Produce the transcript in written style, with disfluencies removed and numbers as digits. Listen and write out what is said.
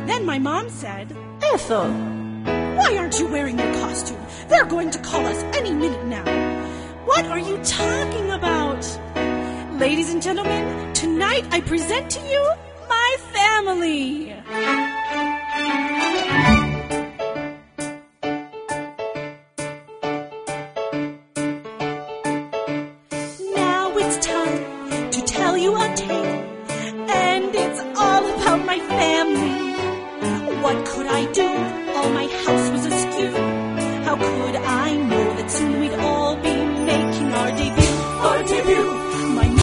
Then my mom said, Ethel, why aren't you wearing your costume? They're going to call us any minute now. What are you talking about? Ladies and gentlemen, tonight I present to you my family.